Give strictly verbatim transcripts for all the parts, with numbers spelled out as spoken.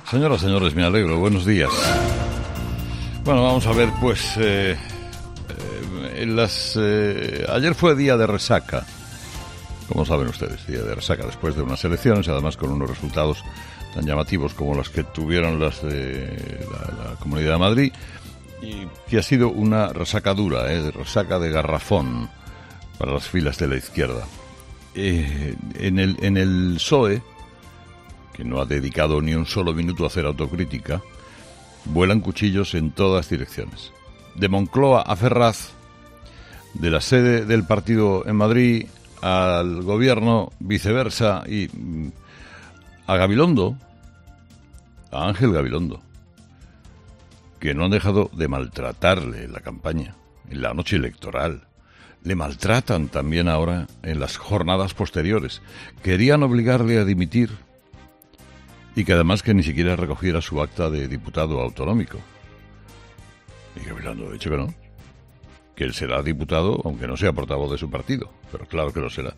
Señoras, señores, me alegro. Buenos días. Bueno, vamos a ver, pues, eh, eh, en las, eh, ayer fue día de resaca, como saben ustedes, día de resaca después de unas elecciones, además con unos resultados tan llamativos como los que tuvieron las de la, la Comunidad de Madrid, y que ha sido una resaca dura, eh, de resaca de garrafón para las filas de la izquierda. Eh, en el, en el P S O E, que no ha dedicado ni un solo minuto a hacer autocrítica, vuelan cuchillos en todas direcciones. De Moncloa a Ferraz, de la sede del partido en Madrid al gobierno, viceversa, y a Gabilondo, a Ángel Gabilondo, que no han dejado de maltratarle en la campaña, en la noche electoral. Le maltratan también ahora en las jornadas posteriores. Querían obligarle a dimitir y que además que ni siquiera recogiera su acta de diputado autonómico. Y Gabilondo ha dicho que no, que él será diputado aunque no sea portavoz de su partido, pero claro que lo será.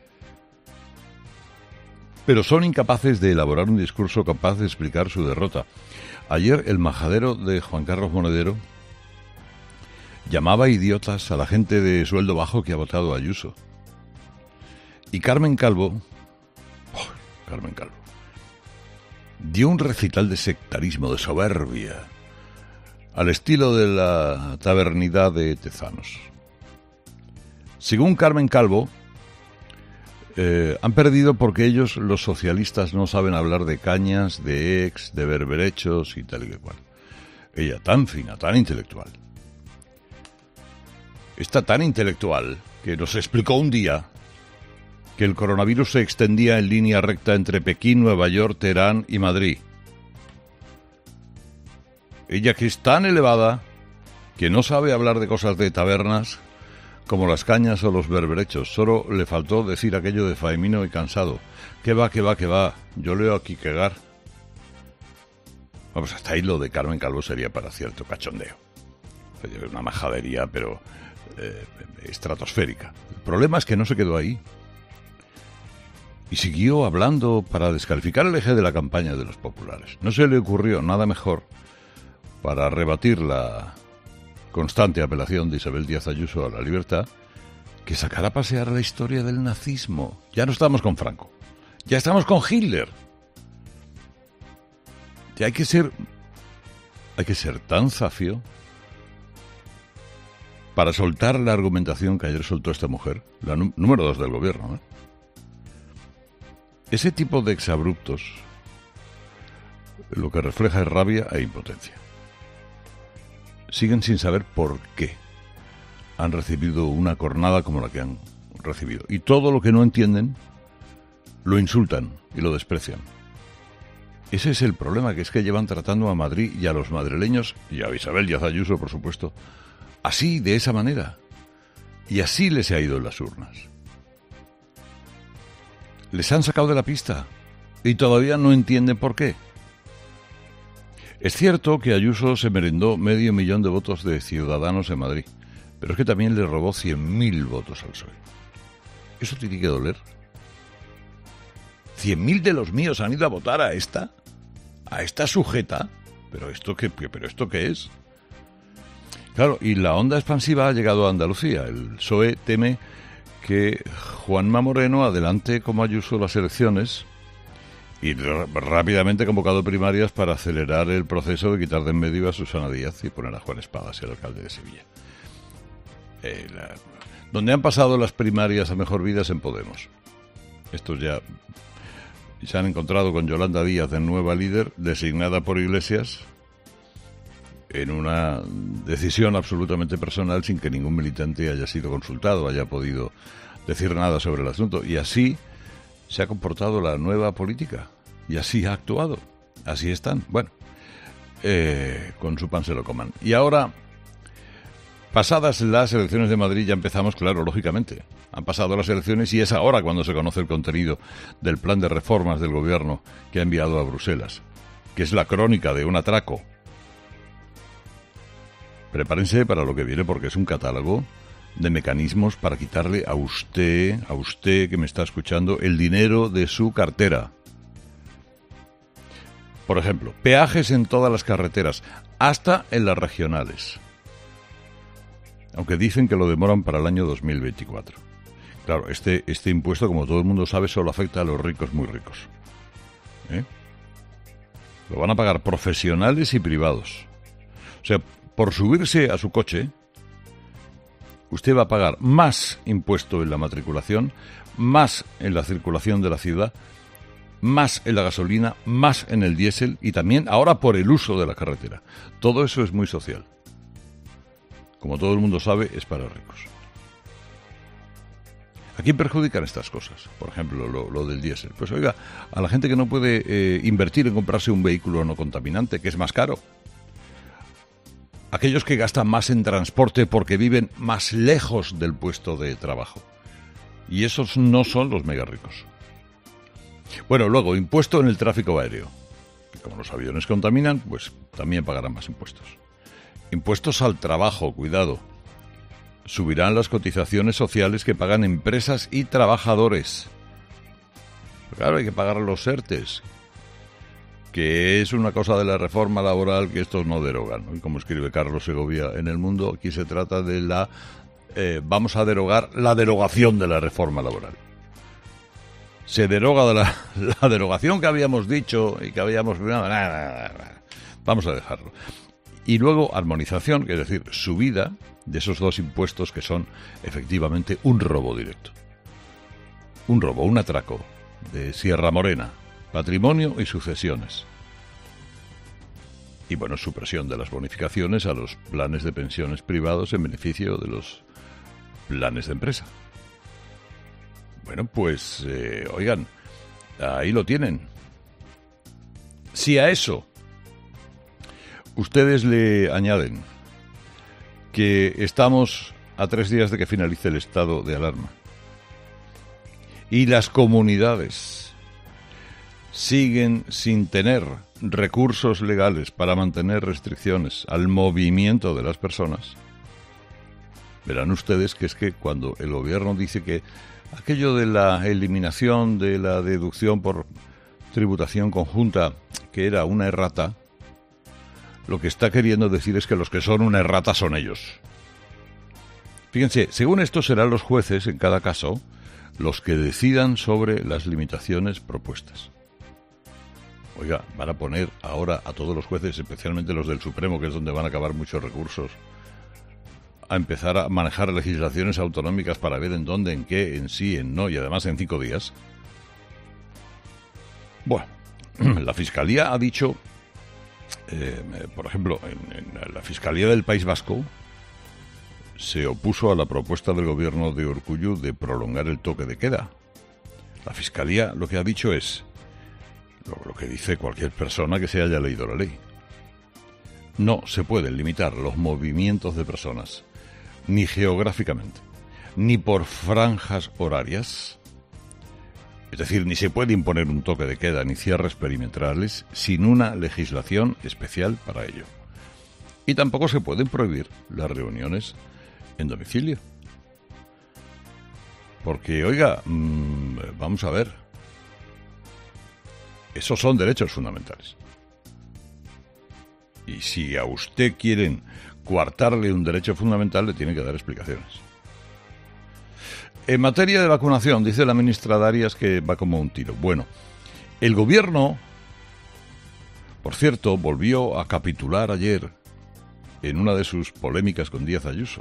Pero son incapaces de elaborar un discurso capaz de explicar su derrota. Ayer el majadero de Juan Carlos Monedero llamaba idiotas a la gente de sueldo bajo que ha votado a Ayuso. Y Carmen Calvo, oh, Carmen Calvo, dio un recital de sectarismo, de soberbia, al estilo de la tabernidad de Tezanos. Según Carmen Calvo, eh, han perdido porque ellos, los socialistas, no saben hablar de cañas, de ex, de berberechos y tal y que cual. Ella, tan fina, tan intelectual. Está tan intelectual que nos explicó un día que el coronavirus se extendía en línea recta entre Pekín, Nueva York, Teherán y Madrid. Ella, que es tan elevada que no sabe hablar de cosas de tabernas como las cañas o los berberechos. Solo le faltó decir aquello de Faemino y Cansado. ¿Qué va, qué va, qué va? Yo leo aquí Quegar. Vamos, hasta ahí lo de Carmen Calvo sería para cierto cachondeo. Una majadería, pero eh, estratosférica. El problema es que no se quedó ahí. Y siguió hablando para descalificar el eje de la campaña de los populares. No se le ocurrió nada mejor para rebatir la constante apelación de Isabel Díaz Ayuso a la libertad que sacar a pasear la historia del nazismo. Ya no estamos con Franco, ya estamos con Hitler. Y hay que ser, hay que ser tan zafio para soltar la argumentación que ayer soltó esta mujer, la nú- número dos del gobierno, ¿eh? Ese tipo de exabruptos lo que refleja es rabia e impotencia. Siguen sin saber por qué han recibido una cornada como la que han recibido. Y todo lo que no entienden lo insultan y lo desprecian. Ese es el problema, que es que llevan tratando a Madrid y a los madrileños, y a Isabel Díaz Ayuso, por supuesto, así, de esa manera. Y así les ha ido en las urnas. Les han sacado de la pista y todavía no entienden por qué. Es cierto que Ayuso se merendó medio millón de votos de Ciudadanos en Madrid, pero es que también le robó cien mil votos al P S O E. ¿Eso tiene que doler? ¿Cien mil de los míos han ido a votar a esta? ¿A esta sujeta? ¿Pero esto qué, pero esto qué es? Claro, y la onda expansiva ha llegado a Andalucía. El P S O E teme que Juanma Moreno adelante como Ayuso las elecciones y r- rápidamente convocado primarias para acelerar el proceso de quitar de en medio a Susana Díaz y poner a Juan Espadas, el alcalde de Sevilla. Eh, la, donde han pasado las primarias a mejor vida es en Podemos. Estos ya se han encontrado con Yolanda Díaz, en nueva líder, designada por Iglesias, en una decisión absolutamente personal, sin que ningún militante haya sido consultado, haya podido decir nada sobre el asunto. Y así se ha comportado la nueva política. Y así ha actuado. Así están. Bueno, eh, con su pan se lo coman. Y ahora, pasadas las elecciones de Madrid, ya empezamos, claro, lógicamente. Han pasado las elecciones y es ahora cuando se conoce el contenido del plan de reformas del gobierno que ha enviado a Bruselas, que es la crónica de un atraco. Prepárense para lo que viene, porque es un catálogo de mecanismos para quitarle a usted, a usted que me está escuchando, el dinero de su cartera. Por ejemplo, peajes en todas las carreteras, hasta en las regionales. Aunque dicen que lo demoran para el año dos mil veinticuatro. Claro, este, este impuesto, como todo el mundo sabe, solo afecta a los ricos muy ricos. ¿Eh? Lo van a pagar profesionales y privados. O sea, por subirse a su coche, usted va a pagar más impuesto en la matriculación, más en la circulación de la ciudad, más en la gasolina, más en el diésel y también ahora por el uso de la carretera. Todo eso es muy social. Como todo el mundo sabe, es para ricos. ¿A quién perjudican estas cosas? Por ejemplo, lo, lo del diésel. Pues oiga, a la gente que no puede eh, invertir en comprarse un vehículo no contaminante, que es más caro. Aquellos que gastan más en transporte porque viven más lejos del puesto de trabajo. Y esos no son los mega ricos. Bueno, luego, impuesto en el tráfico aéreo. Que como los aviones contaminan, pues también pagarán más impuestos. Impuestos al trabajo, cuidado. Subirán las cotizaciones sociales que pagan empresas y trabajadores. Claro, hay que pagar los ERTES, que es una cosa de la reforma laboral que estos no derogan, ¿no? Y como escribe Carlos Segovia en El Mundo, aquí se trata de la... Eh, vamos a derogar la derogación de la reforma laboral. Se deroga de la, la derogación que habíamos dicho y que habíamos... Vamos a dejarlo. Y luego armonización, que es decir, subida de esos dos impuestos que son efectivamente un robo directo. Un robo, un atraco de Sierra Morena, patrimonio y sucesiones. Y bueno, supresión de las bonificaciones a los planes de pensiones privados en beneficio de los planes de empresa. Bueno, pues, eh, oigan, ahí lo tienen. Si a eso ustedes le añaden que estamos a tres días de que finalice el estado de alarma y las comunidades siguen sin tener recursos legales para mantener restricciones al movimiento de las personas, verán ustedes que es que cuando el gobierno dice que aquello de la eliminación de la deducción por tributación conjunta, que era una errata, lo que está queriendo decir es que los que son una errata son ellos. Fíjense, según esto serán los jueces, en cada caso, los que decidan sobre las limitaciones propuestas. Oiga, van a poner ahora a todos los jueces, especialmente los del Supremo, que es donde van a acabar muchos recursos, a empezar a manejar legislaciones autonómicas para ver en dónde, en qué, en sí, en no, y además en cinco días. Bueno, la Fiscalía ha dicho... Eh, por ejemplo, en, en la Fiscalía del País Vasco se opuso a la propuesta del gobierno de Urkullu de prolongar el toque de queda. La Fiscalía lo que ha dicho es lo, lo que dice cualquier persona que se haya leído la ley. No se pueden limitar los movimientos de personas, ni geográficamente, ni por franjas horarias. Es decir, ni se puede imponer un toque de queda ni cierres perimetrales sin una legislación especial para ello. Y tampoco se pueden prohibir las reuniones en domicilio. Porque, oiga, mmm, vamos a ver, esos son derechos fundamentales. Y si a usted quieren coartarle un derecho fundamental, le tiene que dar explicaciones. En materia de vacunación, dice la ministra Darias que va como un tiro. Bueno, el gobierno, por cierto, volvió a capitular ayer en una de sus polémicas con Díaz Ayuso.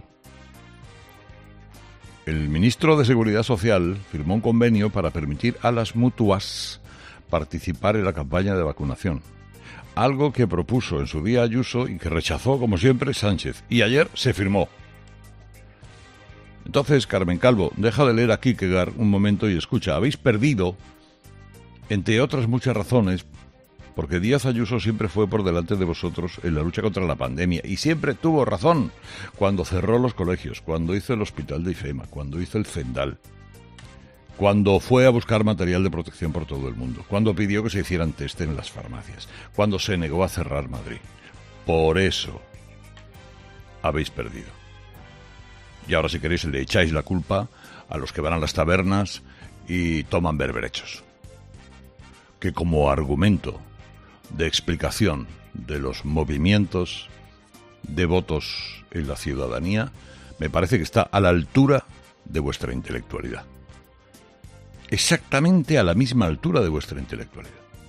El ministro de Seguridad Social firmó un convenio para permitir a las mutuas participar en la campaña de vacunación. Algo que propuso en su día Ayuso y que rechazó, como siempre, Sánchez. Y ayer se firmó. Entonces, Carmen Calvo, deja de leer a Kierkegaard un momento y escucha. Habéis perdido, entre otras muchas razones, porque Díaz Ayuso siempre fue por delante de vosotros en la lucha contra la pandemia y siempre tuvo razón cuando cerró los colegios, cuando hizo el hospital de IFEMA, cuando hizo el Zendal, cuando fue a buscar material de protección por todo el mundo, cuando pidió que se hicieran test en las farmacias, cuando se negó a cerrar Madrid. Por eso habéis perdido. Y ahora, si queréis, le echáis la culpa a los que van a las tabernas y toman berberechos. Que como argumento de explicación de los movimientos de votos en la ciudadanía, me parece que está a la altura de vuestra intelectualidad. Exactamente a la misma altura de vuestra intelectualidad.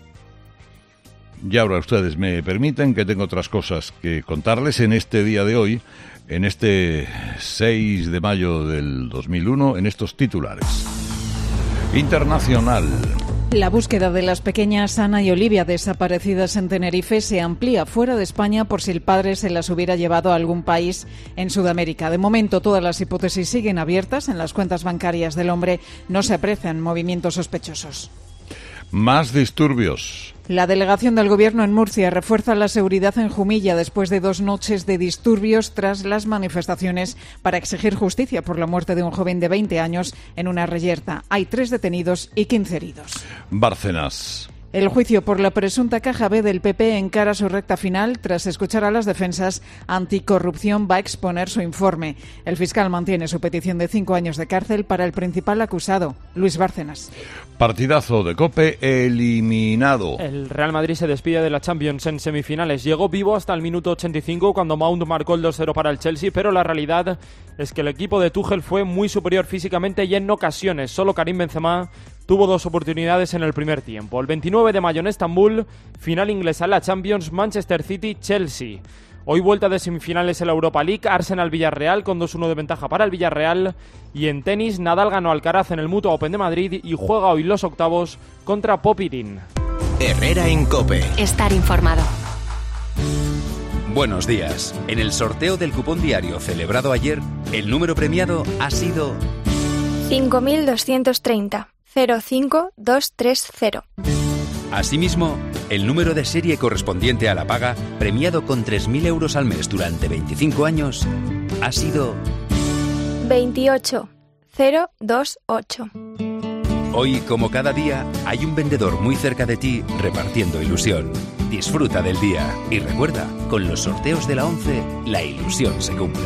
Ya ahora ustedes me permiten que tengo otras cosas que contarles en este día de hoy, en este seis de mayo del dos mil uno, en estos titulares. Internacional. La búsqueda de las pequeñas Ana y Olivia desaparecidas en Tenerife se amplía fuera de España por si el padre se las hubiera llevado a algún país en Sudamérica. De momento, todas las hipótesis siguen abiertas. En las cuentas bancarias del hombre no se aprecian movimientos sospechosos. Más disturbios. La delegación del Gobierno en Murcia refuerza la seguridad en Jumilla después de dos noches de disturbios tras las manifestaciones para exigir justicia por la muerte de un joven de veinte años en una reyerta. Hay tres detenidos y quince heridos. Bárcenas. El juicio por la presunta caja B del P P encara su recta final. Tras escuchar a las defensas, Anticorrupción va a exponer su informe. El fiscal mantiene su petición de cinco años de cárcel para el principal acusado, Luis Bárcenas. Partidazo de COPE eliminado. El Real Madrid se despide de la Champions en semifinales. Llegó vivo hasta el minuto ochenta y cinco cuando Mount marcó el dos cero para el Chelsea, pero la realidad es que el equipo de Tuchel fue muy superior físicamente y en ocasiones. Solo Karim Benzema tuvo dos oportunidades en el primer tiempo. El veintinueve de mayo en Estambul, final inglesa en la Champions, Manchester City-Chelsea. Hoy vuelta de semifinales en la Europa League, Arsenal-Villarreal con dos uno de ventaja para el Villarreal. Y en tenis, Nadal ganó Alcaraz en el Mutua Open de Madrid y juega hoy los octavos contra Popyrin. Herrera en COPE. Estar informado. Buenos días. En el sorteo del cupón diario celebrado ayer, el número premiado ha sido cinco mil doscientos treinta cero cinco dos tres cero. Asimismo, el número de serie correspondiente a la paga, premiado con tres mil euros al mes durante veinticinco años, ha sido veintiocho cero dos ocho. Hoy, como cada día, hay un vendedor muy cerca de ti repartiendo ilusión. Disfruta del día y recuerda, con los sorteos de la once, la ilusión se cumple.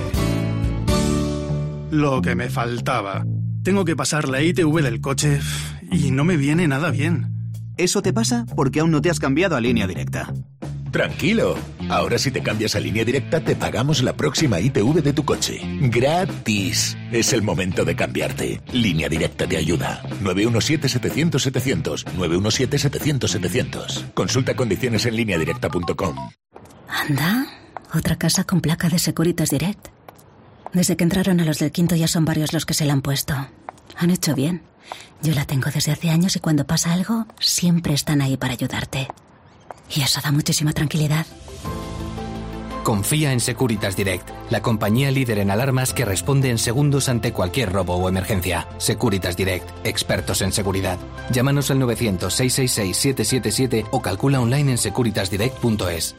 Lo que me faltaba. Tengo que pasar la I T V del coche y no me viene nada bien. Eso te pasa porque aún no te has cambiado a Línea Directa. Tranquilo, ahora si te cambias a Línea Directa te pagamos la próxima I T V de tu coche. ¡Gratis! Es el momento de cambiarte. Línea Directa te ayuda. nueve uno siete setecientos setecientos. nueve uno siete setecientos setecientos. Consulta condiciones en línea directa punto com. Anda, otra casa con placa de Securitas Direct. Desde que entraron a los del quinto ya son varios los que se la han puesto. Han hecho bien. Yo la tengo desde hace años y cuando pasa algo, siempre están ahí para ayudarte. Y eso da muchísima tranquilidad. Confía en Securitas Direct, la compañía líder en alarmas que responde en segundos ante cualquier robo o emergencia. Securitas Direct, expertos en seguridad. Llámanos al novecientos, seiscientos sesenta y seis, siete siete siete o calcula online en securitas direct punto es.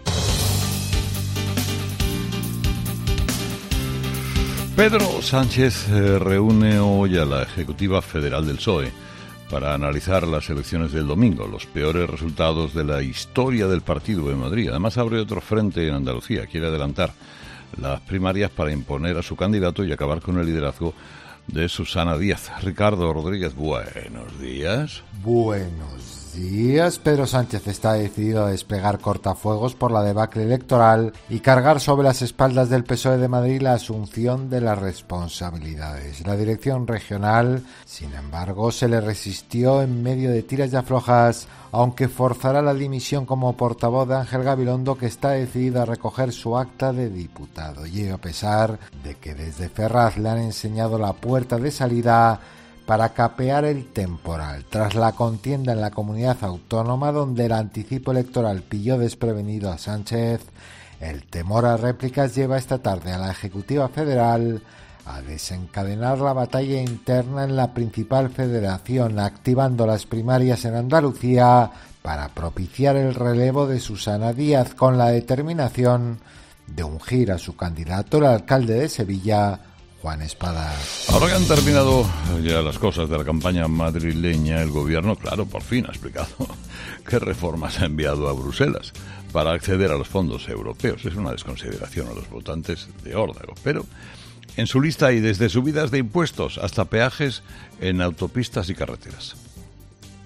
Pedro Sánchez eh, reúne hoy a la Ejecutiva Federal del P S O E para analizar las elecciones del domingo, los peores resultados de la historia del partido en Madrid. Además abre otro frente en Andalucía, quiere adelantar las primarias para imponer a su candidato y acabar con el liderazgo de Susana Díaz. Ricardo Rodríguez, buenos días. Buenos días. Pedro Sánchez está decidido a desplegar cortafuegos por la debacle electoral y cargar sobre las espaldas del P S O E de Madrid la asunción de las responsabilidades. La dirección regional, sin embargo, se le resistió en medio de tiras y aflojas, aunque forzará la dimisión como portavoz de Ángel Gabilondo, que está decidido a recoger su acta de diputado. Y a pesar de que desde Ferraz le han enseñado la puerta de salida para capear el temporal, tras la contienda en la comunidad autónoma donde el anticipo electoral pilló desprevenido a Sánchez, el temor a réplicas lleva esta tarde a la Ejecutiva Federal a desencadenar la batalla interna en la principal federación, activando las primarias en Andalucía para propiciar el relevo de Susana Díaz, con la determinación de ungir a su candidato, el alcalde de Sevilla, Juan Espadas. Ahora que han terminado ya las cosas de la campaña madrileña, el gobierno, claro, por fin ha explicado qué reformas ha enviado a Bruselas para acceder a los fondos europeos. Es una desconsideración a los votantes de órdago, pero en su lista hay desde subidas de impuestos hasta peajes en autopistas y carreteras.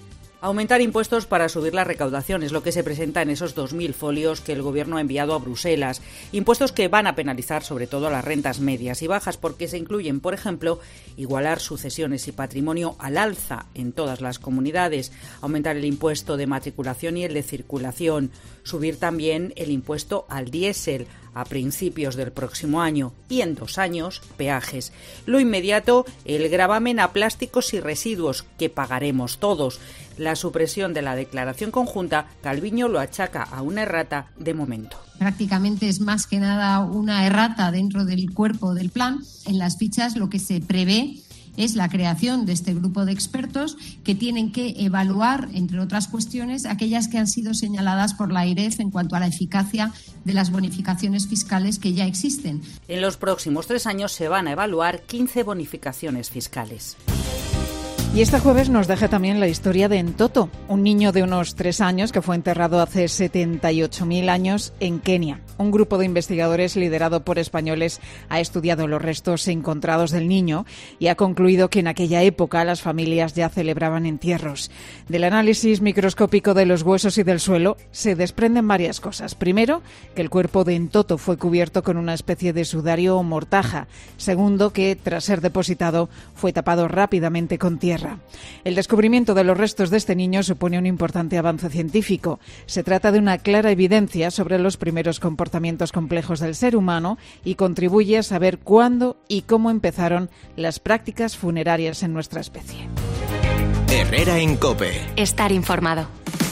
Aumentar impuestos para subir la recaudación es lo que se presenta en esos dos mil folios que el Gobierno ha enviado a Bruselas. Impuestos que van a penalizar sobre todo a las rentas medias y bajas porque se incluyen, por ejemplo, igualar sucesiones y patrimonio al alza en todas las comunidades, aumentar el impuesto de matriculación y el de circulación, subir también el impuesto al diésel a principios del próximo año y en dos años peajes. Lo inmediato, el gravamen a plásticos y residuos que pagaremos todos. La supresión de la declaración conjunta, Calviño lo achaca a una errata de momento. Prácticamente es más que nada una errata dentro del cuerpo del plan. En las fichas lo que se prevé es la creación de este grupo de expertos que tienen que evaluar, entre otras cuestiones, aquellas que han sido señaladas por la AIREF en cuanto a la eficacia de las bonificaciones fiscales que ya existen. En los próximos tres años se van a evaluar quince bonificaciones fiscales. Y este jueves nos deja también la historia de Entoto, un niño de unos tres años que fue enterrado hace setenta y ocho mil años en Kenia. Un grupo de investigadores liderado por españoles ha estudiado los restos encontrados del niño y ha concluido que en aquella época las familias ya celebraban entierros. Del análisis microscópico de los huesos y del suelo se desprenden varias cosas. Primero, que el cuerpo de Entoto fue cubierto con una especie de sudario o mortaja. Segundo, que tras ser depositado fue tapado rápidamente con tierra. El descubrimiento de los restos de este niño supone un importante avance científico. Se trata de una clara evidencia sobre los primeros comportamientos complejos del ser humano y contribuye a saber cuándo y cómo empezaron las prácticas funerarias en nuestra especie. Herrera en COPE. Estar informado.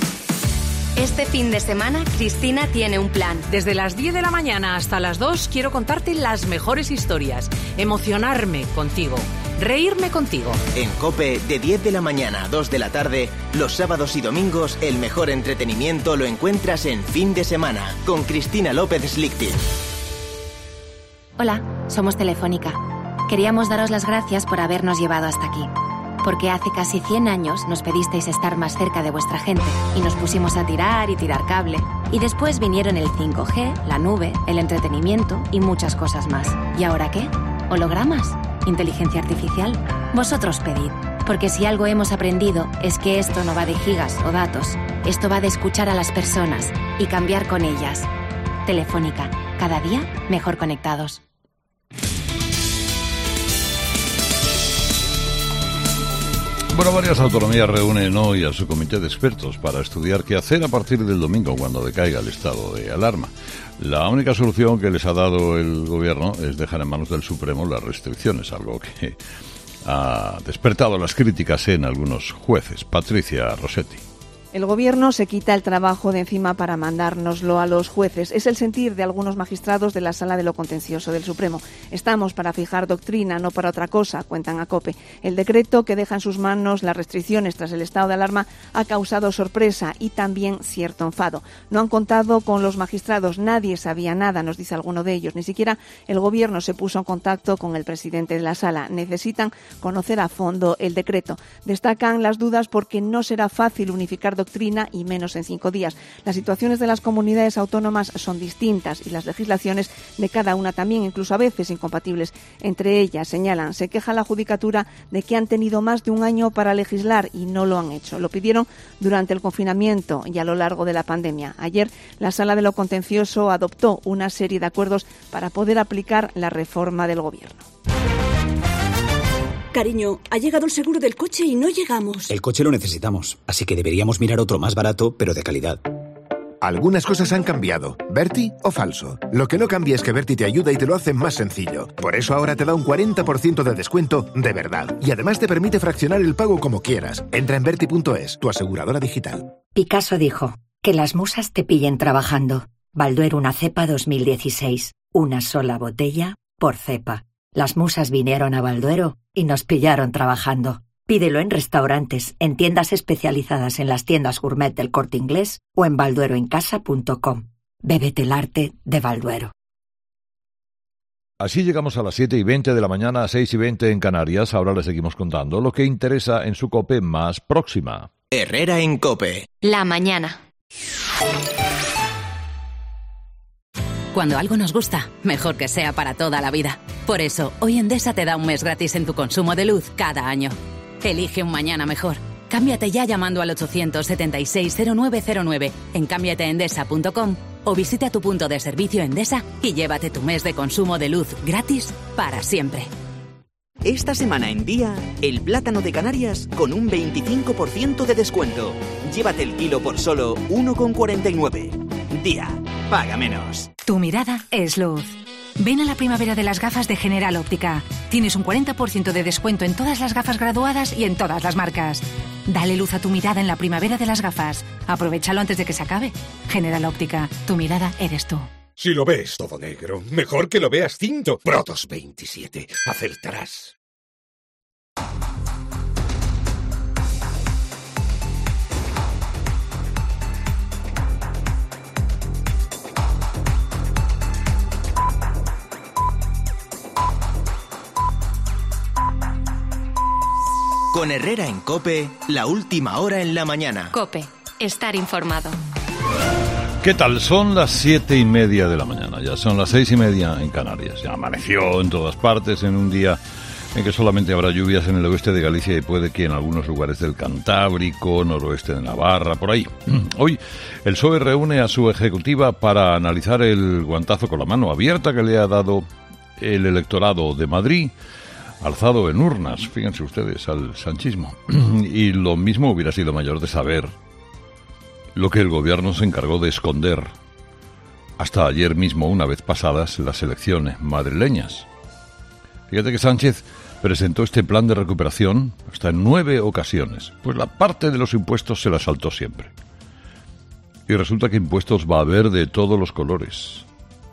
Este fin de semana, Cristina tiene un plan. Desde las diez de la mañana hasta las dos quiero contarte las mejores historias, emocionarme contigo, reírme contigo. En COPE, de diez de la mañana a dos de la tarde, los sábados y domingos, el mejor entretenimiento lo encuentras en Fin de Semana, con Cristina López Slichting. Hola, somos Telefónica. Queríamos daros las gracias por habernos llevado hasta aquí. Porque hace casi cien años nos pedisteis estar más cerca de vuestra gente y nos pusimos a tirar y tirar cable. Y después vinieron el cinco G, la nube, el entretenimiento y muchas cosas más. ¿Y ahora qué? ¿Hologramas? ¿Inteligencia artificial? Vosotros pedid. Porque si algo hemos aprendido es que esto no va de gigas o datos. Esto va de escuchar a las personas y cambiar con ellas. Telefónica, cada día mejor conectados. Bueno, varias autonomías reúnen hoy a su comité de expertos para estudiar qué hacer a partir del domingo cuando decaiga el estado de alarma. La única solución que les ha dado el gobierno es dejar en manos del Supremo las restricciones, algo que ha despertado las críticas en algunos jueces. Patricia Rossetti. El Gobierno se quita el trabajo de encima para mandárnoslo a los jueces. Es el sentir de algunos magistrados de la Sala de lo Contencioso del Supremo. Estamos para fijar doctrina, no para otra cosa, cuentan a COPE. El decreto que deja en sus manos las restricciones tras el estado de alarma ha causado sorpresa y también cierto enfado. No han contado con los magistrados, nadie sabía nada, nos dice alguno de ellos. Ni siquiera el Gobierno se puso en contacto con el presidente de la Sala. Necesitan conocer a fondo el decreto. Destacan las dudas porque no será fácil unificar doctrina y menos en cinco días. Las situaciones de las comunidades autónomas son distintas y las legislaciones de cada una también, incluso a veces incompatibles. Entre ellas, señalan, se queja la Judicatura de que han tenido más de un año para legislar y no lo han hecho. Lo pidieron durante el confinamiento y a lo largo de la pandemia. Ayer, la Sala de lo Contencioso adoptó una serie de acuerdos para poder aplicar la reforma del Gobierno. Cariño, ha llegado el seguro del coche y no llegamos. El coche lo necesitamos, así que deberíamos mirar otro más barato, pero de calidad. Algunas cosas han cambiado. ¿Berti o falso? Lo que no cambia es que Berti te ayuda y te lo hace más sencillo. Por eso ahora te da un cuarenta por ciento de descuento de verdad. Y además te permite fraccionar el pago como quieras. Entra en Berti punto es, tu aseguradora digital. Picasso dijo, que las musas te pillen trabajando. Balduero una cepa dos mil dieciséis. Una sola botella por cepa. Las musas vinieron a Balduero y nos pillaron trabajando. Pídelo en restaurantes, en tiendas especializadas en las tiendas gourmet del Corte Inglés o en balduero en casa punto com. Bébete el arte de Balduero. Así llegamos a las siete y veinte de la mañana, seis y veinte en Canarias. Ahora les seguimos contando lo que interesa en su COPE más próxima. Herrera en COPE. La mañana. Cuando algo nos gusta, mejor que sea para toda la vida. Por eso, hoy Endesa te da un mes gratis en tu consumo de luz cada año. Elige un mañana mejor. Cámbiate ya llamando al ochocientos setenta y seis cero nueve cero nueve en cámbiateendesa punto com o visita tu punto de servicio Endesa y llévate tu mes de consumo de luz gratis para siempre. Esta semana en Día, el plátano de Canarias con un veinticinco por ciento de descuento. Llévate el kilo por solo uno con cuarenta y nueve. Día, paga menos. Tu mirada es luz. Ven a la primavera de las gafas de General Óptica. Tienes un cuarenta por ciento de descuento en todas las gafas graduadas y en todas las marcas. Dale luz a tu mirada en la primavera de las gafas. Aprovechalo antes de que se acabe. General Óptica, tu mirada eres tú. Si lo ves todo negro, mejor que lo veas cinto. Protos veintisiete, acertarás. Con Herrera en COPE, la última hora en la mañana. COPE, estar informado. ¿Qué tal? Son las siete y media de la mañana, ya son las seis y media en Canarias. Ya amaneció en todas partes en un día en que solamente habrá lluvias en el oeste de Galicia y puede que en algunos lugares del Cantábrico, noroeste de Navarra, por ahí. Hoy el P S O E reúne a su ejecutiva para analizar el guantazo con la mano abierta que le ha dado el electorado de Madrid, alzado en urnas, fíjense ustedes, al sanchismo. Y lo mismo hubiera sido mayor de saber lo que el gobierno se encargó de esconder hasta ayer mismo, una vez pasadas las elecciones madrileñas. Fíjate que Sánchez presentó este plan de recuperación hasta en nueve ocasiones, pues la parte de los impuestos se la saltó siempre. Y resulta que impuestos va a haber de todos los colores.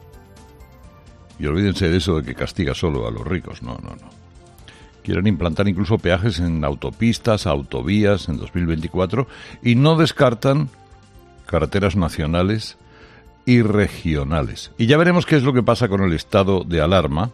Y olvídense de eso de que castiga solo a los ricos, no, no, no. Quieren implantar incluso peajes en autopistas, autovías en dos mil veinticuatro y no descartan carreteras nacionales y regionales. Y ya veremos qué es lo que pasa con el estado de alarma,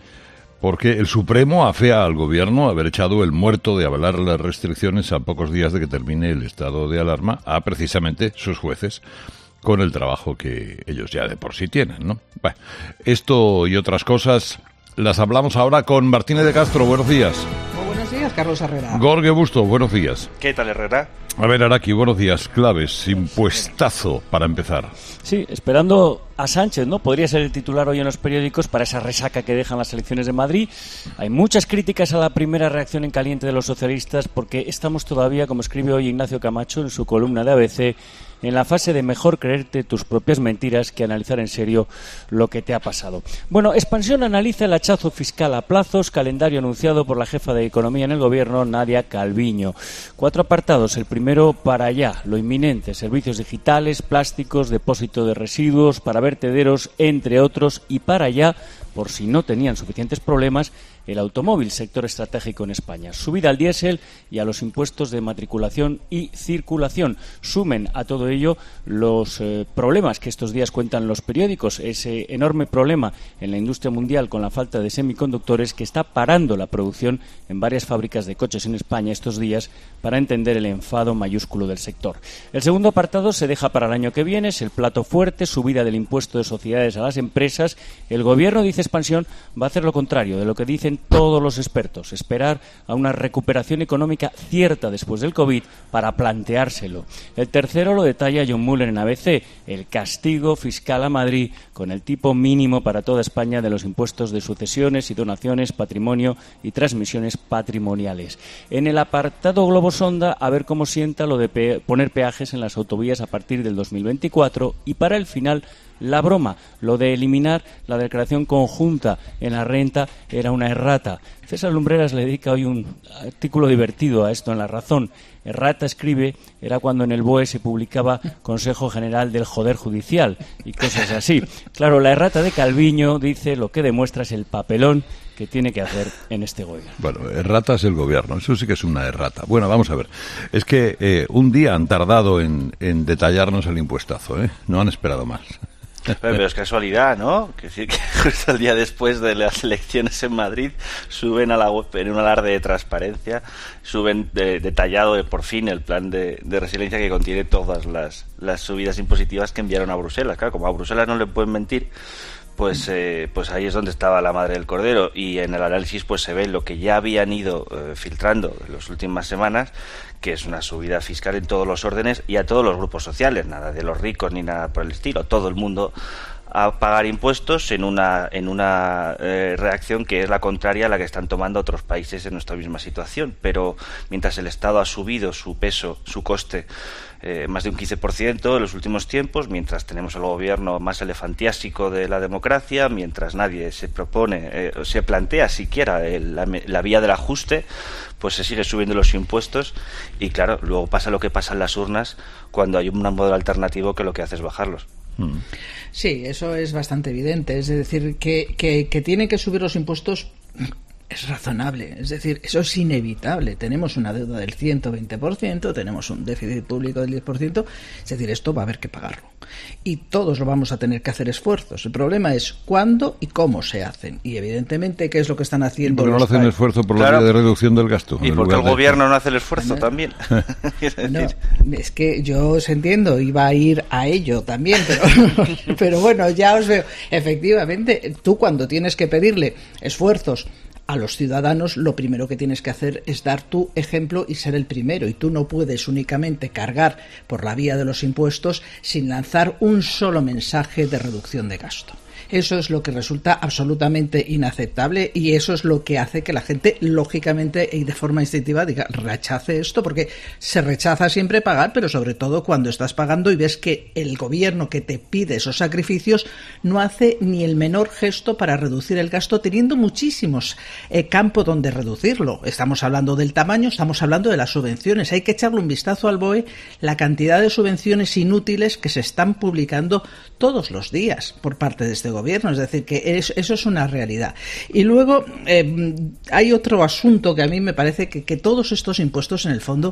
porque el Supremo afea al gobierno haber echado el muerto de avalar las restricciones a pocos días de que termine el estado de alarma a precisamente sus jueces, con el trabajo que ellos ya de por sí tienen, ¿no? Bueno, esto y otras cosas las hablamos ahora con Martínez de Castro. Buenos días. Muy buenos días, Carlos Herrera. Gorge Busto, buenos días. ¿Qué tal, Herrera? A ver, Araki, buenos días. Claves, impuestazo, para empezar. Sí, esperando a Sánchez, ¿no? Podría ser el titular hoy en los periódicos para esa resaca que dejan las elecciones de Madrid. Hay muchas críticas a la primera reacción en caliente de los socialistas porque estamos todavía, como escribe hoy Ignacio Camacho en su columna de A B C, en la fase de mejor creerte tus propias mentiras que analizar en serio lo que te ha pasado. Bueno, Expansión analiza el hachazo fiscal a plazos, calendario anunciado por la jefa de Economía en el Gobierno, Nadia Calviño. Cuatro apartados. El primero, para allá, lo inminente, servicios digitales, plásticos, depósito de residuos, para vertederos, entre otros, y para allá, por si no tenían suficientes problemas, el automóvil, sector estratégico en España. Subida al diésel y a los impuestos de matriculación y circulación. Sumen a todo ello los eh, problemas que estos días cuentan los periódicos, ese enorme problema en la industria mundial con la falta de semiconductores que está parando la producción en varias fábricas de coches en España estos días, para entender el enfado mayúsculo del sector. El segundo apartado se deja para el año que viene, es el plato fuerte, subida del impuesto de sociedades a las empresas. El Gobierno, dice Expansión, va a hacer lo contrario de lo que dicen todos los expertos, esperar a una recuperación económica cierta después del COVID para planteárselo. El tercero lo detalla John Muller en A B C, el castigo fiscal a Madrid con el tipo mínimo para toda España de los impuestos de sucesiones y donaciones, patrimonio y transmisiones patrimoniales. En el apartado Globo Sonda, a ver cómo sienta lo de pe- poner peajes en las autovías a partir del dos mil veinticuatro, y para el final la broma, lo de eliminar la declaración conjunta en la renta era una errata. César Lumbreras le dedica hoy un artículo divertido a esto en La Razón. Errata, escribe, era cuando en el B O E se publicaba Consejo General del Joder Judicial y cosas así. Claro, la errata de Calviño, dice, lo que demuestra es el papelón que tiene que hacer en este gobierno. Bueno, errata es el gobierno, eso sí que es una errata. Bueno, vamos a ver. Es que eh, un día han tardado en, en detallarnos el impuestazo, ¿eh? No han esperado más. Pero es casualidad, ¿no? Que sí, que justo el día después de las elecciones en Madrid suben a la web, en un alarde de transparencia, suben de, detallado de, por fin el plan de, de resiliencia que contiene todas las, las subidas impositivas que enviaron a Bruselas. Claro, como a Bruselas no le pueden mentir, pues eh, pues ahí es donde estaba la madre del cordero, y en el análisis pues se ve lo que ya habían ido eh, filtrando en las últimas semanas, que es una subida fiscal en todos los órdenes y a todos los grupos sociales, nada de los ricos ni nada por el estilo, todo el mundo a pagar impuestos en una en una eh, reacción que es la contraria a la que están tomando otros países en nuestra misma situación. Pero mientras el Estado ha subido su peso, su coste, eh, más de un quince por ciento en los últimos tiempos, mientras tenemos el gobierno más elefantiásico de la democracia, mientras nadie se propone, eh, se plantea siquiera el, la, la vía del ajuste, pues se sigue subiendo los impuestos y claro, luego pasa lo que pasa en las urnas cuando hay un modelo alternativo que lo que hace es bajarlos. Sí, eso es bastante evidente. Es decir, que, que, que tienen que subir los impuestos es razonable. Es decir, eso es inevitable. Tenemos una deuda del ciento veinte por ciento, tenemos un déficit público del diez por ciento. Es decir, esto va a haber que pagarlo. Y todos lo vamos a tener que hacer esfuerzos. El problema es cuándo y cómo se hacen. Y evidentemente, ¿qué es lo que están haciendo? ¿Y por qué no lo hacen países? Esfuerzo por Claro. la vía de reducción del gasto? Y porque el gobierno no hace el esfuerzo también. No, es que yo os entiendo, iba a ir a ello también, pero, pero bueno, ya os veo. Efectivamente, tú cuando tienes que pedirle esfuerzos a los ciudadanos, lo primero que tienes que hacer es dar tu ejemplo y ser el primero. Y tú no puedes únicamente cargar por la vía de los impuestos sin lanzar un solo mensaje de reducción de gasto. Eso es lo que resulta absolutamente inaceptable y eso es lo que hace que la gente, lógicamente y de forma instintiva, diga, rechace esto, porque se rechaza siempre pagar, pero sobre todo cuando estás pagando y ves que el gobierno que te pide esos sacrificios no hace ni el menor gesto para reducir el gasto, teniendo muchísimos eh, campos donde reducirlo. Estamos hablando del tamaño, estamos hablando de las subvenciones. Hay que echarle un vistazo al B O E, la cantidad de subvenciones inútiles que se están publicando todos los días por parte de este gobierno. Gobierno, es decir, que eso, eso es una realidad. Y luego eh, hay otro asunto que a mí me parece que, que todos estos impuestos en el fondo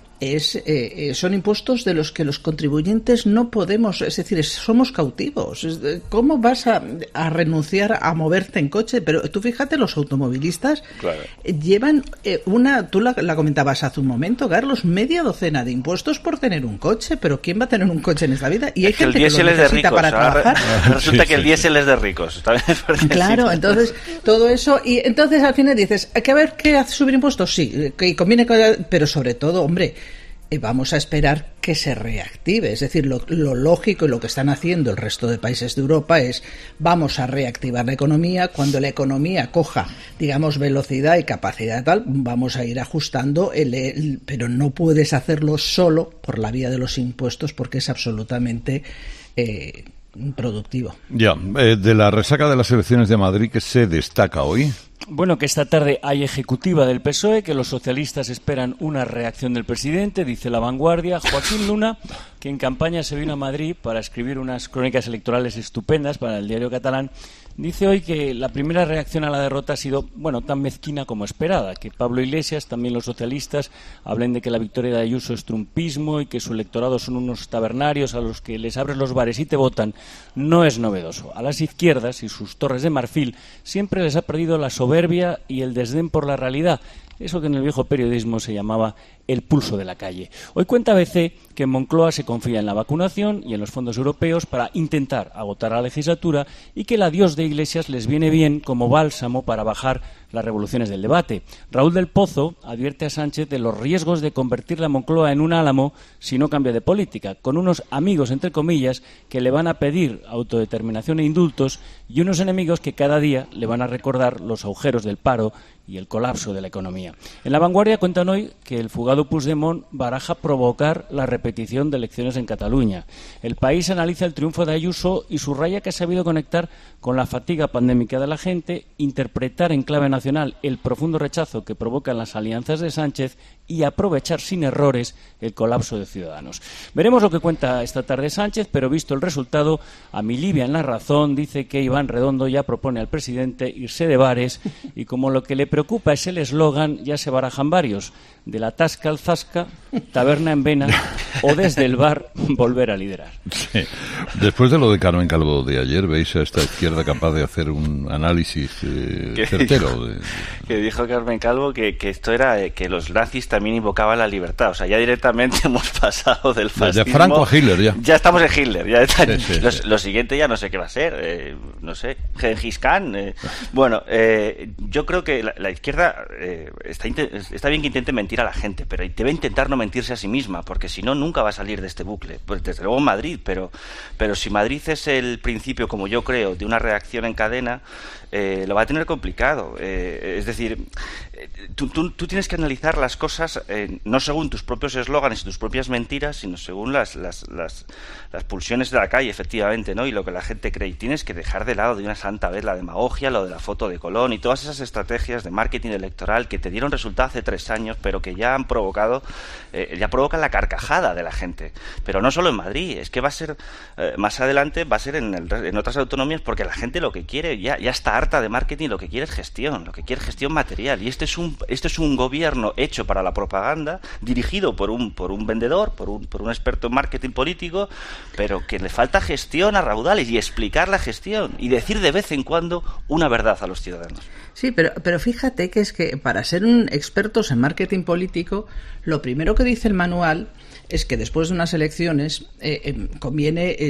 es eh, son impuestos de los que los contribuyentes no podemos, es decir, es, somos cautivos. Es, ¿cómo vas a, a renunciar a moverte en coche? Pero tú fíjate, los automovilistas claro. llevan eh, una, tú la, la comentabas hace un momento, Carlos, media docena de impuestos por tener un coche, pero ¿quién va a tener un coche en esta vida? Y hay es gente que, el que lo necesita para trabajar. Resulta sí, que el diésel sí. es de ricos. Claro, entonces todo eso, y entonces al final dices, ¿hay que ver qué hace subir impuestos? Sí, que conviene, pero sobre todo, hombre, vamos a esperar que se reactive. Es decir, lo, lo lógico y lo que están haciendo el resto de países de Europa es vamos a reactivar la economía. Cuando la economía coja, digamos, velocidad y capacidad tal, vamos a ir ajustando, el, el, pero no puedes hacerlo solo por la vía de los impuestos porque es absolutamente eh, productivo. Ya, eh, de la resaca de las elecciones de Madrid, ¿qué se destaca hoy? Bueno, que esta tarde hay ejecutiva del P S O E, que los socialistas esperan una reacción del presidente, dice La Vanguardia. Joaquín Luna, que en campaña se vino a Madrid para escribir unas crónicas electorales estupendas para el diario catalán, dice hoy que la primera reacción a la derrota ha sido, bueno, tan mezquina como esperada, que Pablo Iglesias, también los socialistas, hablen de que la victoria de Ayuso es trumpismo y que su electorado son unos tabernarios a los que les abres los bares y te votan, no es novedoso. A las izquierdas y sus torres de marfil siempre les ha perdido la soberbia y el desdén por la realidad, eso que en el viejo periodismo se llamaba el pulso de la calle. Hoy cuenta A B C que en Moncloa se confía en la vacunación y en los fondos europeos para intentar agotar la legislatura y que el adiós de Iglesias les viene bien como bálsamo para bajar las revoluciones del debate. Raúl del Pozo advierte a Sánchez de los riesgos de convertir la Moncloa en un álamo si no cambia de política, con unos amigos, entre comillas, que le van a pedir autodeterminación e indultos y unos enemigos que cada día le van a recordar los agujeros del paro y el colapso de la economía. En La Vanguardia cuentan hoy que el fugado Puigdemont baraja provocar la repetición de elecciones en Cataluña. El País analiza el triunfo de Ayuso y subraya que ha sabido conectar con la fatiga pandémica de la gente, interpretar en clave nacional el profundo rechazo que provocan las alianzas de Sánchez y aprovechar sin errores el colapso de Ciudadanos. Veremos lo que cuenta esta tarde Sánchez, pero visto el resultado, a mi Livia en La Razón dice que Iván Redondo ya propone al presidente irse de bares y como lo que le preocupa es el eslogan, ya se barajan varios, de la tasca al zasca, taberna en vena o desde el bar volver a liderar. Sí. Después de lo de Carmen Calvo de ayer, ¿veis a esta izquierda capaz de hacer un análisis eh, certero? De... Que dijo Carmen Calvo que, que esto era eh, que los nazis también invocaban la libertad. O sea, ya directamente hemos pasado del fascismo. Desde Franco a Hitler, ya. Ya estamos en Hitler. Ya está, sí, sí, lo, sí. lo siguiente ya no sé qué va a ser. Eh, no sé, Gengis Khan. Eh. Bueno, eh, yo creo que la, la izquierda eh, está, está bien que intente mentir a la gente, pero debe intentar no mentirse a sí misma, porque si no, nunca va a salir de este bucle. Pues desde luego en Madrid, pero, pero si Madrid es el principio, como yo creo, de una reacción en cadena, eh, lo va a tener complicado. Eh, es decir, eh, tú, tú, tú tienes que analizar las cosas eh, no según tus propios eslóganes y tus propias mentiras, sino según las, las, las, las pulsiones de la calle, efectivamente, ¿no? Y lo que la gente cree. Y tienes que dejar de lado de una santa vez la demagogia, lo de la foto de Colón y todas esas estrategias de marketing electoral que te dieron resultado hace tres años, pero que ya han provocado, eh, ya provocan la carcajada de la gente. Pero no solo en Madrid, es que va a ser, eh, más adelante, va a ser en, el, en otras autonomías, porque la gente lo que quiere, ya, ya está harta de marketing, lo que quiere es gestión, lo que quiere es gestión material. Y este es un, este es un gobierno hecho para la propaganda, dirigido por un, por un vendedor, por un, por un experto en marketing político, pero que le falta gestión a raudales y explicar la gestión y decir de vez en cuando una verdad a los ciudadanos. Sí, pero, pero fíjate que es que para ser un expertos en marketing político, lo primero que dice el manual es que después de unas elecciones eh, eh, conviene eh,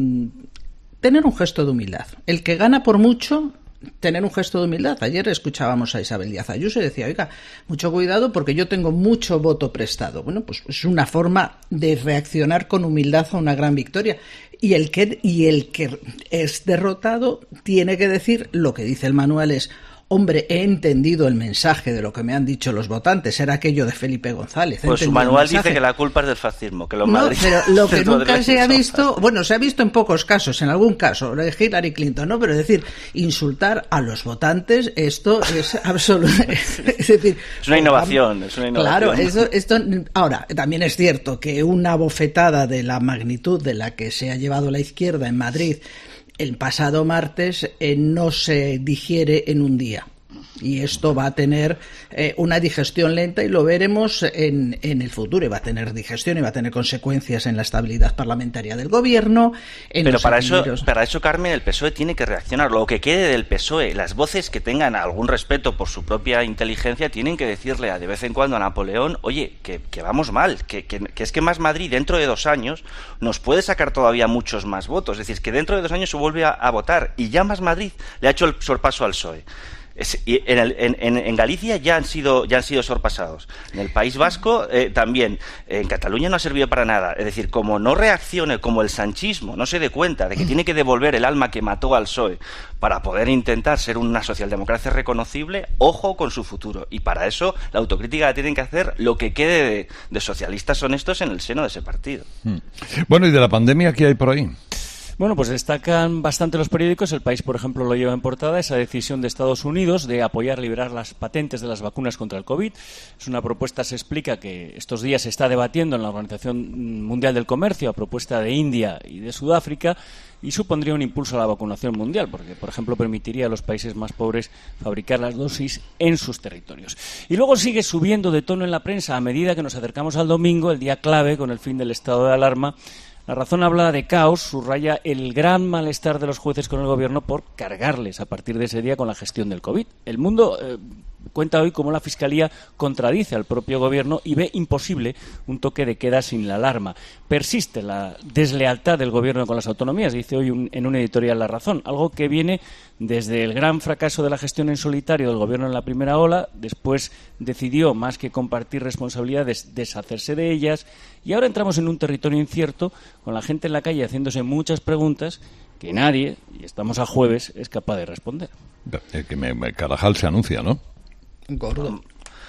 tener un gesto de humildad. El que gana por mucho, tener un gesto de humildad. Ayer escuchábamos a Isabel Díaz Ayuso y decía, oiga, mucho cuidado porque yo tengo mucho voto prestado. Bueno, pues es una forma de reaccionar con humildad a una gran victoria. Y el que, y el que es derrotado tiene que decir lo que dice el manual es, hombre, he entendido el mensaje de lo que me han dicho los votantes, era aquello de Felipe González. Pues su manual dice que la culpa es del fascismo, que los no, Madrid... pero lo que nunca se ha visto, bueno, se ha visto en pocos casos, en algún caso, lo de Hillary Clinton, ¿no? Pero es decir, insultar a los votantes, esto es absoluto. Es decir, es una innovación, es una innovación. Claro, eso, esto, ahora, también es cierto que una bofetada de la magnitud de la que se ha llevado la izquierda en Madrid el pasado martes eh, no se digiere en un día. Y esto va a tener eh, una digestión lenta y lo veremos en, en el futuro. Y va a tener digestión y va a tener consecuencias en la estabilidad parlamentaria del gobierno. En Pero los para eso, equilibrios. para eso, Carmen, el P S O E tiene que reaccionar. Lo que quede del P S O E, las voces que tengan algún respeto por su propia inteligencia, tienen que decirle a, de vez en cuando a Napoleón, oye, que, que vamos mal, que, que, que es que Más Madrid dentro de dos años nos puede sacar todavía muchos más votos. Es decir, que dentro de dos años se vuelve a, a votar y ya Más Madrid le ha hecho el sorpaso al P S O E. Es, y en, el, en, en Galicia ya han sido ya han sido sorpasados. En el País Vasco eh, también. En Cataluña no ha servido para nada. Es decir, como no reaccione, como el sanchismo no se dé cuenta de que tiene que devolver el alma que mató al P S O E para poder intentar ser una socialdemocracia reconocible, ojo con su futuro. Y para eso la autocrítica la tienen que hacer lo que quede de, de socialistas honestos en el seno de ese partido. Bueno, ¿y de la pandemia qué hay por ahí? Bueno, pues destacan bastante los periódicos. El País, por ejemplo, lo lleva en portada, esa decisión de Estados Unidos de apoyar liberar las patentes de las vacunas contra el COVID. Es una propuesta, se explica, que estos días se está debatiendo en la Organización Mundial del Comercio a propuesta de India y de Sudáfrica, y supondría un impulso a la vacunación mundial, porque, por ejemplo, permitiría a los países más pobres fabricar las dosis en sus territorios. Y luego sigue subiendo de tono en la prensa a medida que nos acercamos al domingo, el día clave con el fin del estado de alarma. La Razón habla de caos, subraya el gran malestar de los jueces con el gobierno por cargarles a partir de ese día con la gestión del COVID. El Mundo eh, cuenta hoy cómo la Fiscalía contradice al propio gobierno y ve imposible un toque de queda sin la alarma. Persiste la deslealtad del gobierno con las autonomías, dice hoy un, en un editorial La Razón, algo que viene desde el gran fracaso de la gestión en solitario del gobierno en la primera ola. Después decidió, más que compartir responsabilidades, deshacerse de ellas, y ahora entramos en un territorio incierto con la gente en la calle haciéndose muchas preguntas que nadie, y estamos a jueves, es capaz de responder. Que me, me, Carajal se anuncia, ¿no? Gordo.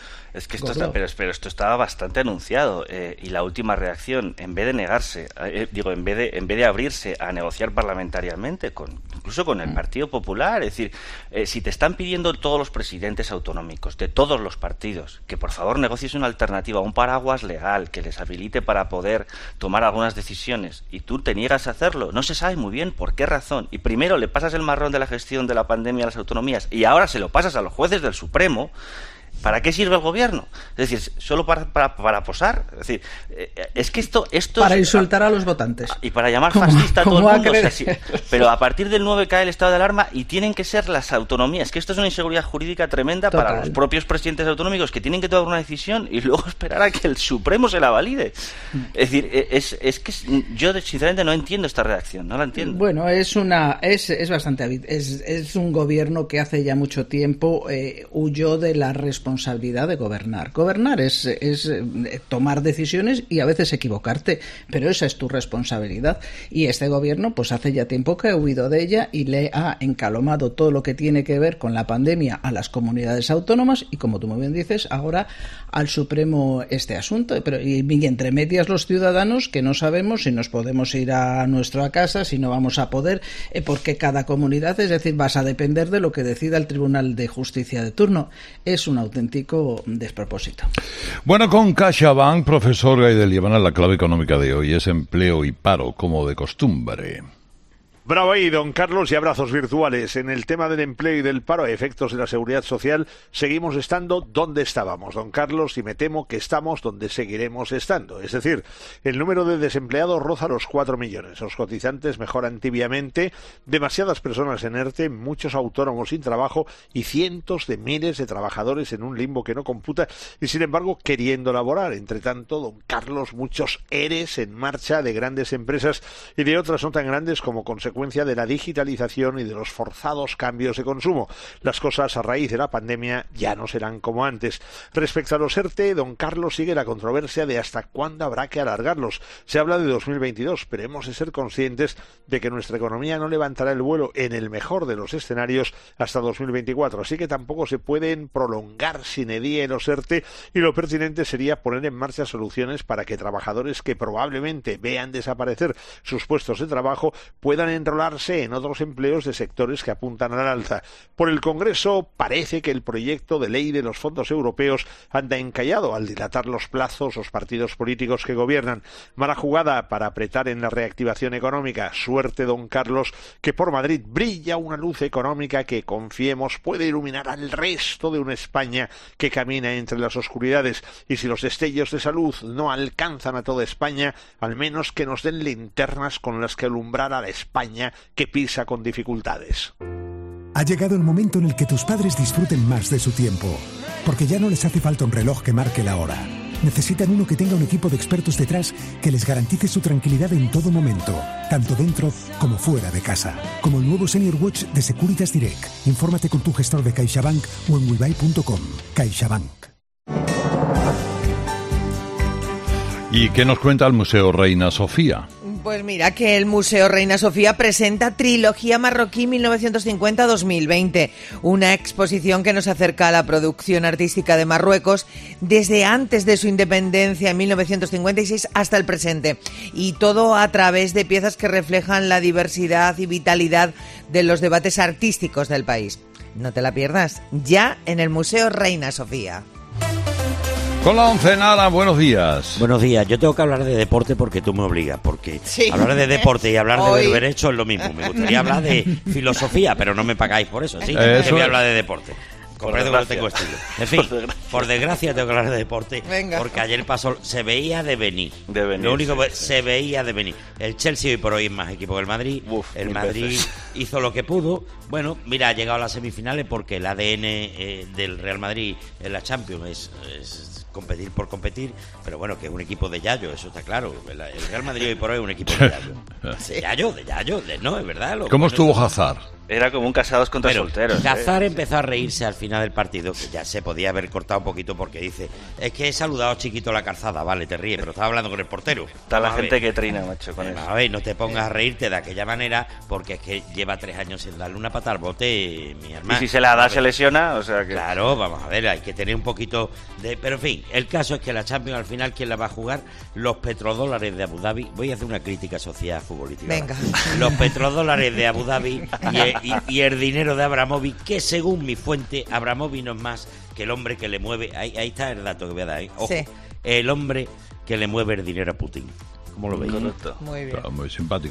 Es que esto está, pero, pero esto estaba bastante anunciado eh, y la última reacción, en vez de negarse, eh, digo, en vez de en vez de abrirse a negociar parlamentariamente, con incluso con el Partido Popular, es decir, eh, si te están pidiendo todos los presidentes autonómicos de todos los partidos que por favor negocies una alternativa, un paraguas legal que les habilite para poder tomar algunas decisiones y tú te niegas a hacerlo, no se sabe muy bien por qué razón, y primero le pasas el marrón de la gestión de la pandemia a las autonomías y ahora se lo pasas a los jueces del Supremo. ¿Para qué sirve el gobierno? Es decir, solo para, para, para posar. Es decir, es que esto... esto para es, insultar a los votantes. Y para llamar fascista a todo el mundo. O sea, sí, pero a partir del nueve cae el estado de alarma y tienen que ser las autonomías. Que esto es una inseguridad jurídica tremenda. Total. Para los propios presidentes autonómicos que tienen que tomar una decisión y luego esperar a que el Supremo se la valide. Es decir, es, es que yo sinceramente no entiendo esta reacción. No la entiendo. Bueno, es una es, es bastante... Es, es un gobierno que hace ya mucho tiempo eh, huyó de la responsabilidad responsabilidad de gobernar. Gobernar es, es tomar decisiones y a veces equivocarte, pero esa es tu responsabilidad. Y este gobierno pues hace ya tiempo que ha huido de ella y le ha encalomado todo lo que tiene que ver con la pandemia a las comunidades autónomas y, como tú muy bien dices, ahora al Supremo este asunto. Pero y, y entre medias los ciudadanos que no sabemos si nos podemos ir a nuestra casa, si no vamos a poder, eh, porque cada comunidad, es decir, vas a depender de lo que decida el Tribunal de Justicia de turno. Es un auténtico despropósito. Bueno, con CaixaBank, profesor Gaidel Llevana, la clave económica de hoy es empleo y paro, como de costumbre. Bravo ahí, don Carlos, y abrazos virtuales. En el tema del empleo y del paro a efectos de la seguridad social, seguimos estando donde estábamos, don Carlos, y me temo que estamos donde seguiremos estando. Es decir, el número de desempleados roza los cuatro millones. Los cotizantes mejoran tibiamente, demasiadas personas en ERTE, muchos autónomos sin trabajo y cientos de miles de trabajadores en un limbo que no computa y, sin embargo, queriendo laborar. Entre tanto, don Carlos, muchos ERES en marcha de grandes empresas y de otras no tan grandes como consecuencia de la digitalización y de los forzados cambios de consumo. Las cosas a raíz de la pandemia ya no serán como antes. Respecto a los ERTE, don Carlos, sigue la controversia de hasta cuándo habrá que alargarlos. Se habla de dos mil veintidós, pero hemos de ser conscientes de que nuestra economía no levantará el vuelo en el mejor de los escenarios hasta dos mil veinticuatro, así que tampoco se pueden prolongar sine die los ERTE y lo pertinente sería poner en marcha soluciones para que trabajadores que probablemente vean desaparecer sus puestos de trabajo puedan enrolarse en otros empleos de sectores que apuntan al alza. Por el Congreso parece que el proyecto de ley de los fondos europeos anda encallado al dilatar los plazos los partidos políticos que gobiernan. Mala jugada para apretar en la reactivación económica. Suerte, don Carlos, que por Madrid brilla una luz económica que, confiemos, puede iluminar al resto de una España que camina entre las oscuridades. Y si los destellos de salud no alcanzan a toda España, al menos que nos den linternas con las que alumbrar a la España que pisa con dificultades. Ha llegado el momento en el que tus padres disfruten más de su tiempo, porque ya no les hace falta un reloj que marque la hora. Necesitan uno que tenga un equipo de expertos detrás que les garantice su tranquilidad en todo momento, tanto dentro como fuera de casa. Como el nuevo Senior Watch de Securitas Direct. Infórmate con tu gestor de CaixaBank o en wibuy punto com. CaixaBank. ¿Y qué nos cuenta el Museo Reina Sofía? Pues mira que el Museo Reina Sofía presenta Trilogía Marroquí mil novecientos cincuenta a dos mil veinte, una exposición que nos acerca a la producción artística de Marruecos desde antes de su independencia en mil novecientos cincuenta y seis hasta el presente, y todo a través de piezas que reflejan la diversidad y vitalidad de los debates artísticos del país. No te la pierdas, ya en el Museo Reina Sofía. Con la oncenada, buenos días. Buenos días. Yo tengo que hablar de deporte porque tú me obligas, porque sí. Hablar de deporte y hablar Hoy. de berberecho es lo mismo. Me gustaría hablar de filosofía, pero no me pagáis por eso, ¿sí? Eso que voy a hablar de deporte. Comprendo que no tengo estilo. En fin, por desgracia. por desgracia tengo que hablar de deporte. Venga. Porque ayer pasó, se veía de venir. De venir. Lo único que se veía de venir. El Chelsea hoy por hoy es más equipo que el Madrid. Uf, el Madrid veces. hizo lo que pudo. Bueno, mira, ha llegado a las semifinales porque el A D N eh, del Real Madrid en la Champions es, es competir por competir, pero bueno, que es un equipo de Yayo, eso está claro. El, el Real Madrid hoy por hoy es un equipo de Yayo. De Yayo, de Yayo, de, no, es verdad. Lo, ¿Cómo estuvo Hazard? Era como un casados contra Pero solteros. Hazard ¿eh? empezó a reírse al final del partido, que ya se podía haber cortado un poquito porque dice, es que he saludado chiquito la calzada, vale, te ríes, pero estaba hablando con el portero. Está la gente que trina, macho, con eso. A ver, no te pongas a reírte de aquella manera porque es que lleva tres años sin darle una pata al bote, mi hermano. Y si se la da, se lesiona, o sea que... Claro, vamos a ver, hay que tener un poquito de... Pero en fin, el caso es que la Champions al final, ¿quién la va a jugar? Los petrodólares de Abu Dhabi. Voy a hacer una crítica social futbolística. Venga. Los petrodólares de Abu Dhabi y, y, y el dinero de Abramovich, que según mi fuente, Abramovich no es más que el hombre que le mueve, ahí, ahí está el dato que voy a dar, ¿eh? Ojo, sí. El hombre que le mueve el dinero a Putin. ¿Cómo lo veis? Correcto. Muy bien. Claro, muy simpático.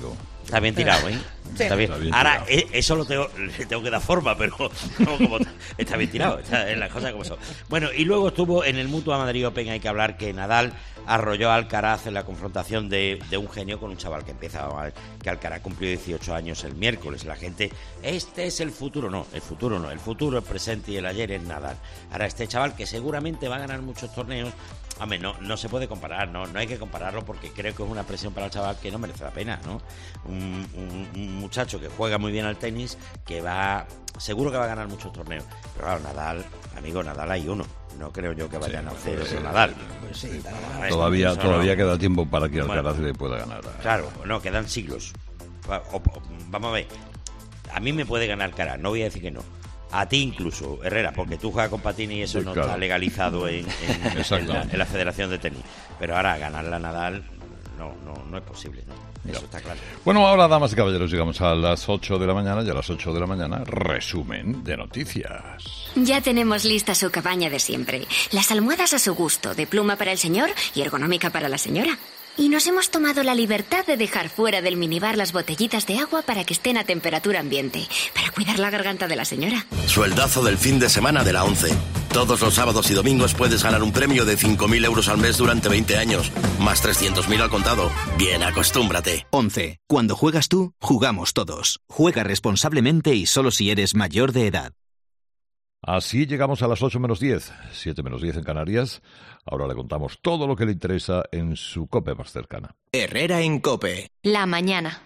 Está bien tirado, ¿eh? Sí. Está bien. Está bien Ahora, tirado. eh, eso lo tengo, le tengo que dar forma, pero no, como, está bien tirado. Está, es las cosas como son. Bueno, y luego estuvo en el Mutua Madrid Open, hay que hablar que Nadal arrolló a Alcaraz en la confrontación de, de un genio con un chaval que empieza mal, que Alcaraz cumplió dieciocho años el miércoles. La gente, este es el futuro. No, el futuro no. El futuro, el presente y el ayer es Nadal. Ahora, este chaval que seguramente va a ganar muchos torneos, hombre, no, no se puede comparar, no, no hay que compararlo porque creo que es una presión para el chaval que no merece la pena, ¿no? Un, un, un muchacho que juega muy bien al tenis, que va, seguro que va a ganar muchos torneos. Pero claro, Nadal, amigo, Nadal hay uno. No creo yo que vayan sí, a hacer eso Nadal. Pues sí, todavía eso todavía no. queda tiempo para que Alcaraz Bueno, le pueda ganar. Claro, no, quedan siglos. O, o, vamos a ver, a mí me puede ganar Alcaraz, no voy a decir que no. A ti incluso, Herrera, porque tú juegas con patines y eso sí, no claro. está legalizado en, en, en, la, en la Federación de Tenis. Pero ahora ganarla a Nadal no, no, no es posible, ¿no? Eso está claro. Bueno, ahora, damas y caballeros, llegamos a las ocho de la mañana y a las ocho de la mañana, resumen de noticias. Ya tenemos lista su cabaña de siempre. Las almohadas a su gusto, de pluma para el señor y ergonómica para la señora. Y nos hemos tomado la libertad de dejar fuera del minibar las botellitas de agua para que estén a temperatura ambiente, para cuidar la garganta de la señora. Sueldazo del fin de semana de la ONCE. Todos los sábados y domingos puedes ganar un premio de cinco mil euros al mes durante veinte años, más trescientos mil al contado. Bien, acostúmbrate. ONCE. Cuando juegas tú, jugamos todos. Juega responsablemente y solo si eres mayor de edad. Así llegamos a las ocho menos diez, siete menos diez en Canarias. Ahora le contamos todo lo que le interesa en su COPE más cercana. Herrera en COPE. La mañana.